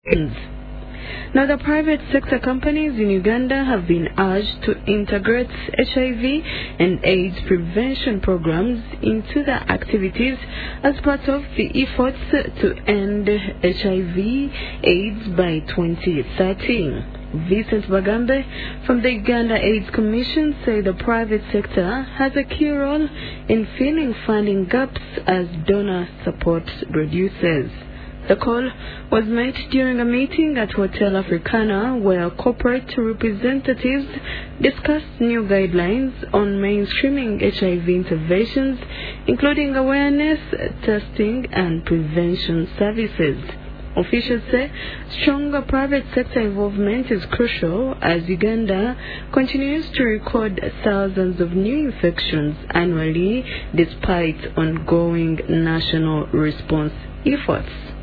Now, the private sector companies in Uganda have been urged to integrate HIV and AIDS prevention programs into their activities as part of the efforts to end HIV/AIDS by 2030. Vincent Bagambe from the Uganda AIDS Commission said the private sector has a key role in filling funding gaps as donor support reduces. The call was made during a meeting at Hotel Africana where corporate representatives discussed new guidelines on mainstreaming HIV interventions, including awareness, testing, and prevention services. Officials say stronger private sector involvement is crucial as Uganda continues to record thousands of new infections annually despite ongoing national response efforts.